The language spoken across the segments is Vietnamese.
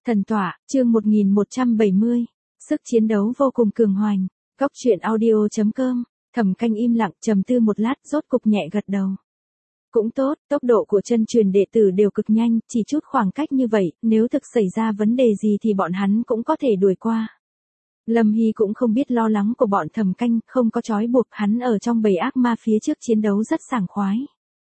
Thần tỏa, chương 1170. Sức chiến đấu vô cùng cường hoành. Góc truyện audio.com. Thẩm Canh im lặng trầm tư một lát, rốt cục nhẹ gật đầu. Cũng tốt, tốc độ của chân truyền đệ tử đều cực nhanh, chỉ chút khoảng cách như vậy, nếu thực xảy ra vấn đề gì thì bọn hắn cũng có thể đuổi qua. Lâm Hy cũng không biết lo lắng của bọn Thẩm Canh, không có trói buộc hắn ở trong bầy ác ma phía trước chiến đấu rất sảng khoái.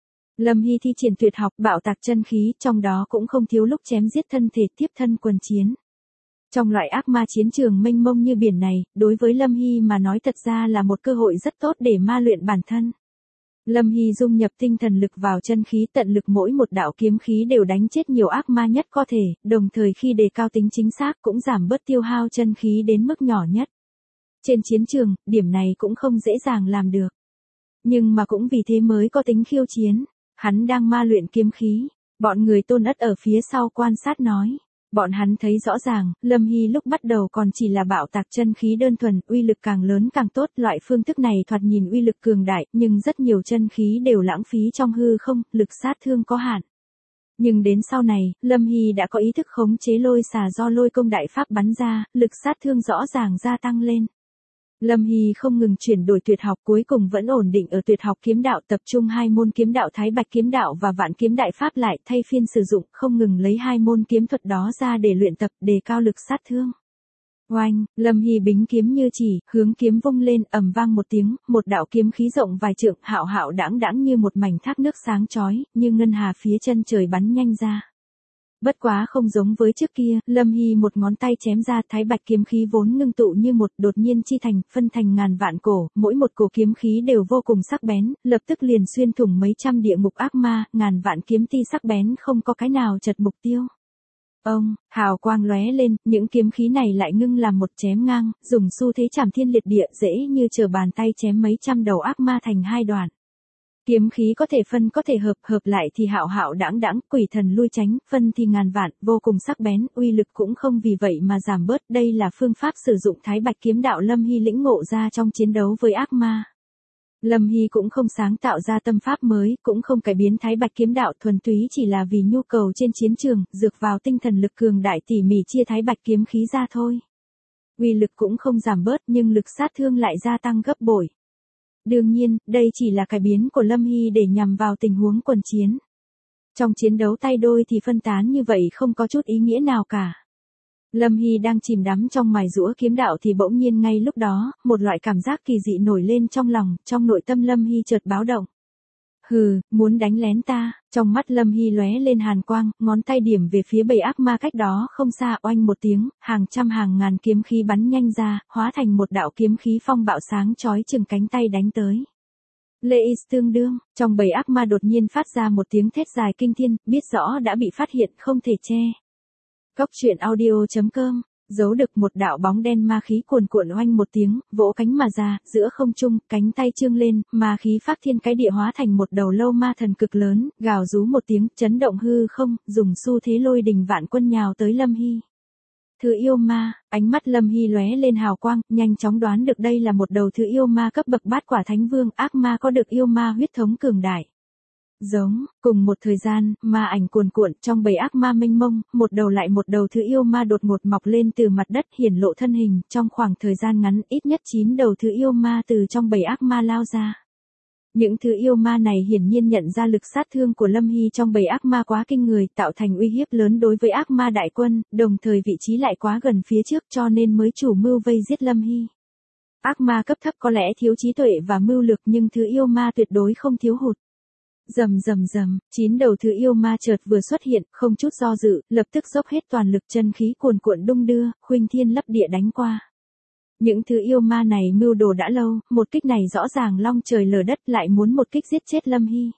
Lâm Hy thi triển tuyệt học bạo tạc chân khí, trong đó cũng không thiếu lúc chém giết thân thể tiếp thân quần chiến. Trong loại ác ma chiến trường mênh mông như biển này, đối với Lâm Hy mà nói thật ra là một cơ hội rất tốt để ma luyện bản thân. Lâm Hy dung nhập tinh thần lực vào chân khí, tận lực mỗi một đạo kiếm khí đều đánh chết nhiều ác ma nhất có thể, đồng thời khi đề cao tính chính xác cũng giảm bớt tiêu hao chân khí đến mức nhỏ nhất. Trên chiến trường, điểm này cũng không dễ dàng làm được. Nhưng mà cũng vì thế mới có tính khiêu chiến. Hắn đang ma luyện kiếm khí. Bọn người Tôn Ất ở phía sau quan sát nói. Bọn hắn thấy rõ ràng, Lâm Hy lúc bắt đầu còn chỉ là bạo tạc chân khí đơn thuần, uy lực càng lớn càng tốt. Loại phương thức này thoạt nhìn uy lực cường đại, nhưng rất nhiều chân khí đều lãng phí trong hư không, lực sát thương có hạn. Nhưng đến sau này, Lâm Hy đã có ý thức khống chế lôi xà do lôi công đại pháp bắn ra, lực sát thương rõ ràng gia tăng lên. Lâm Hy không ngừng chuyển đổi tuyệt học, cuối cùng vẫn ổn định ở tuyệt học kiếm đạo, tập trung hai môn kiếm đạo Thái Bạch kiếm đạo và Vạn kiếm đại pháp lại, thay phiên sử dụng, không ngừng lấy hai môn kiếm thuật đó ra để luyện tập, đề cao lực sát thương. Oanh, Lâm Hy bính kiếm như chỉ, hướng kiếm vung lên, ầm vang một tiếng, một đạo kiếm khí rộng vài trượng, hạo hạo đãng đãng như một mảnh thác nước sáng chói, như ngân hà phía chân trời bắn nhanh ra. Bất quá không giống với trước kia, Lâm Hy một ngón tay chém ra, Thái Bạch kiếm khí vốn ngưng tụ như một, đột nhiên chi thành, phân thành ngàn vạn cổ, mỗi một cổ kiếm khí đều vô cùng sắc bén, lập tức liền xuyên thủng mấy trăm địa ngục ác ma, ngàn vạn kiếm ti sắc bén không có cái nào chật mục tiêu. Ông, hào quang lóe lên, những kiếm khí này lại ngưng làm một chém ngang, dùng xu thế trảm thiên liệt địa, dễ như trở bàn tay chém mấy trăm đầu ác ma thành hai đoạn. Kiếm khí có thể phân có thể hợp, hợp lại thì hạo hạo đãng đãng, quỷ thần lui tránh, phân thì ngàn vạn, vô cùng sắc bén, uy lực cũng không vì vậy mà giảm bớt. Đây là phương pháp sử dụng Thái Bạch kiếm đạo Lâm Hy lĩnh ngộ ra trong chiến đấu với ác ma. Lâm Hy cũng không sáng tạo ra tâm pháp mới, cũng không cải biến Thái Bạch kiếm đạo, thuần túy chỉ là vì nhu cầu trên chiến trường, dược vào tinh thần lực cường đại tỉ mỉ chia Thái Bạch kiếm khí ra thôi. Uy lực cũng không giảm bớt nhưng lực sát thương lại gia tăng gấp bội. Đương nhiên, đây chỉ là cải biến của Lâm Hy để nhằm vào tình huống quần chiến. Trong chiến đấu tay đôi thì phân tán như vậy không có chút ý nghĩa nào cả. Lâm Hy đang chìm đắm trong mài giũa kiếm đạo thì bỗng nhiên ngay lúc đó, một loại cảm giác kỳ dị nổi lên trong lòng, trong nội tâm Lâm Hy chợt báo động. Hừ, muốn đánh lén ta, trong mắt Lâm Hy lóe lên hàn quang, ngón tay điểm về phía bầy ác ma cách đó không xa, oanh một tiếng, hàng trăm hàng ngàn kiếm khí bắn nhanh ra, hóa thành một đạo kiếm khí phong bạo sáng chói chừng cánh tay đánh tới. Lê Is tương đương, trong bầy ác ma đột nhiên phát ra một tiếng thét dài kinh thiên, biết rõ đã bị phát hiện không thể che. Góc truyện audio.com. Giấu được một đạo bóng đen ma khí cuồn cuộn oanh một tiếng, vỗ cánh mà ra, giữa không trung, cánh tay trương lên, ma khí phát thiên cái địa hóa thành một đầu lâu ma thần cực lớn, gào rú một tiếng, chấn động hư không, dùng xu thế lôi đình vạn quân nhào tới Lâm Hy. Thứ yêu ma, ánh mắt Lâm Hy lóe lên hào quang, nhanh chóng đoán được đây là một đầu thứ yêu ma cấp bậc bát quả thánh vương, ác ma có được yêu ma huyết thống cường đại. Giống, cùng một thời gian, ma ảnh cuồn cuộn, trong bầy ác ma mênh mông, một đầu lại một đầu thứ yêu ma đột ngột mọc lên từ mặt đất, hiển lộ thân hình, trong khoảng thời gian ngắn, ít nhất 9 đầu thứ yêu ma từ trong bầy ác ma lao ra. Những thứ yêu ma này hiển nhiên nhận ra lực sát thương của Lâm Hy trong bầy ác ma quá kinh người, tạo thành uy hiếp lớn đối với ác ma đại quân, đồng thời vị trí lại quá gần phía trước cho nên mới chủ mưu vây giết Lâm Hy. Ác ma cấp thấp có lẽ thiếu trí tuệ và mưu lược nhưng thứ yêu ma tuyệt đối không thiếu hụt. Rầm rầm rầm, 9 đầu thứ yêu ma chợt vừa xuất hiện, không chút do dự, lập tức dốc hết toàn lực, chân khí cuồn cuộn đung đưa, khuynh thiên lấp địa đánh qua. Những thứ yêu ma này mưu đồ đã lâu, một kích này rõ ràng long trời lở đất, lại muốn một kích giết chết Lâm Hy.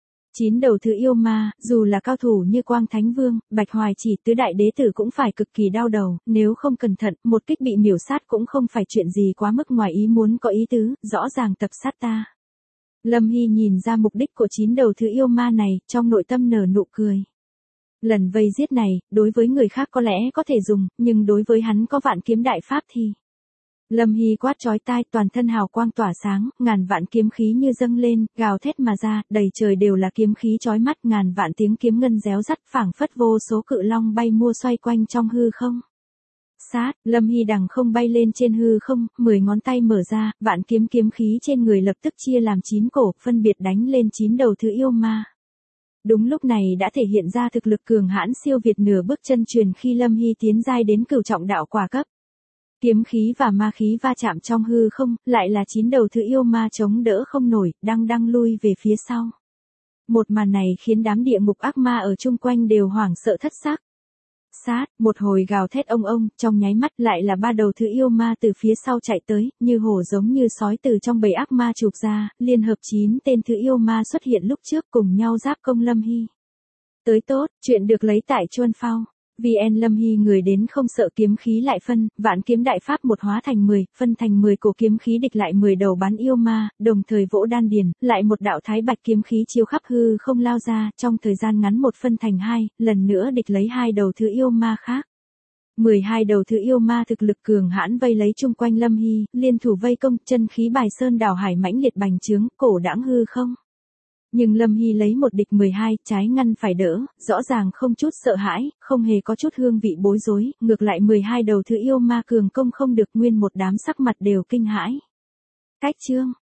9 đầu thứ yêu ma, dù là cao thủ như Quang Thánh Vương, Bạch Hoài Chỉ, tứ đại đế tử cũng phải cực kỳ đau đầu, nếu không cẩn thận, một kích bị miểu sát cũng không phải chuyện gì quá mức ngoài ý muốn có ý tứ, rõ ràng tập sát ta. Lâm Hy nhìn ra mục đích của 9 đầu thứ yêu ma này, trong nội tâm nở nụ cười. Lần vây giết này, đối với người khác có lẽ có thể dùng, nhưng đối với hắn có vạn kiếm đại pháp thì... Lâm Hy quát chói tai, toàn thân hào quang tỏa sáng, ngàn vạn kiếm khí như dâng lên, gào thét mà ra, đầy trời đều là kiếm khí chói mắt, ngàn vạn tiếng kiếm ngân réo rắt, phảng phất vô số cự long bay mua xoay quanh trong hư không. Sát, Lâm Hy đằng không bay lên trên hư không, 10 ngón tay mở ra, vạn kiếm khí trên người lập tức chia làm 9 cổ, phân biệt đánh lên 9 đầu thứ yêu ma. Đúng lúc này đã thể hiện ra thực lực cường hãn siêu việt nửa bước chân truyền khi Lâm Hy tiến giai đến cửu trọng đạo quả cấp. Kiếm khí và ma khí va chạm trong hư không, lại là 9 đầu thứ yêu ma chống đỡ không nổi, đang lui về phía sau. Một màn này khiến đám địa ngục ác ma ở chung quanh đều hoảng sợ thất xác. Sát, một hồi gào thét ông, trong nháy mắt lại là 3 đầu thứ yêu ma từ phía sau chạy tới, như hổ giống như sói từ trong bầy ác ma chụp ra, liên hợp 9 tên thứ yêu ma xuất hiện lúc trước cùng nhau giáp công Lâm Hy. Tới tốt, chuyện được lấy tại Chuân Phao. VN Lâm Hy người đến không sợ kiếm khí lại phân, vạn kiếm đại pháp một hóa thành 10, phân thành 10 cổ kiếm khí địch lại 10 đầu bán yêu ma, đồng thời vỗ đan điền, lại một đạo thái bạch kiếm khí chiếu khắp hư không lao ra, trong thời gian ngắn một phân thành 2, lần nữa địch lấy 2 đầu thứ yêu ma khác. 12 đầu thứ yêu ma thực lực cường hãn vây lấy chung quanh Lâm Hy, liên thủ vây công, chân khí bài sơn đảo hải mãnh liệt bành trướng, cổ đãng hư không. Nhưng Lâm Hy lấy một địch 12, trái ngăn phải đỡ, rõ ràng không chút sợ hãi, không hề có chút hương vị bối rối, ngược lại 12 đầu thứ yêu ma cường công không được, nguyên một đám sắc mặt đều kinh hãi. Cách chương